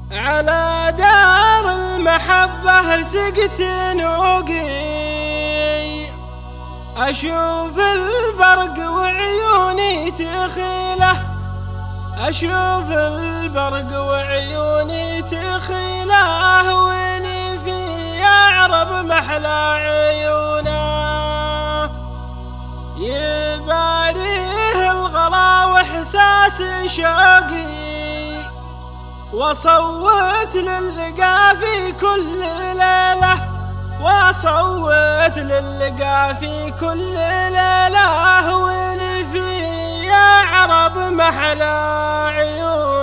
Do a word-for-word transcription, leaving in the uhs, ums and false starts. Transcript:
على دار المحبة سقت نوقي، أشوف البرق وعيوني تخيله، أشوف البرق وعيوني تخيله، ويني في أعرب محلى عيونه، يباريه الغلا وإحساس شوقي، وصوت للقى في كل ليلة، وصوت للقى في كل ليلة، وين في أعرب محلى عيون.